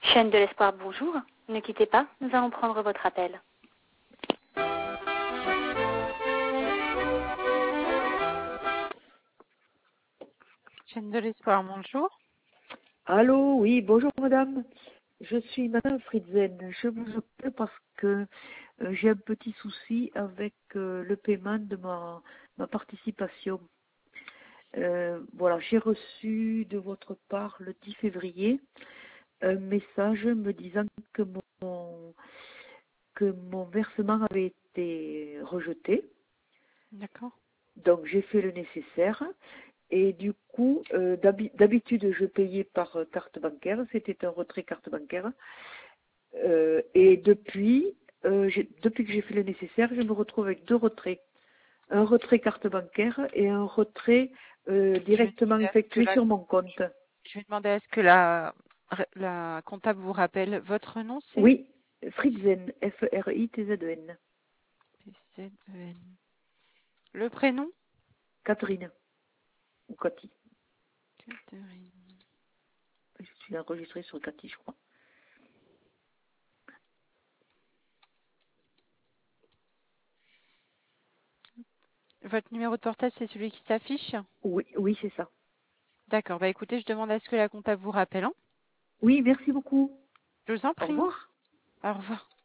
Chaîne de l'espoir, bonjour. Ne quittez pas, nous allons prendre votre appel. Chaîne de l'espoir, bonjour. Allô, oui, bonjour madame. Je suis madame Fritzen. Je vous appelle parce que j'ai un petit souci avec le paiement de ma participation. Voilà, j'ai reçu de votre part le 10 février un message me disant que mon versement avait été rejeté. D'accord. Donc j'ai fait le nécessaire. Et du coup, d'habitude, je payais par carte bancaire. C'était un retrait carte bancaire. Et depuis que j'ai fait le nécessaire, je me retrouve avec deux retraits. Un retrait carte bancaire et un retrait directement effectué sur mon compte. Je vais demander à ce que la comptable vous rappelle. Votre nom, c'est Oui, Fritzen, F-R-I-T-Z-E-N. PZEN. Le prénom Catherine, ou Cathy. Catherine. Je suis enregistrée sur Cathy, je crois. Votre numéro de portable, c'est celui qui s'affiche? Oui, oui, c'est ça. D'accord. Bah écoutez, je demande à ce que la comptable vous rappelle. Hein. Oui, merci beaucoup. Je vous en Au prie. revoir. Au revoir.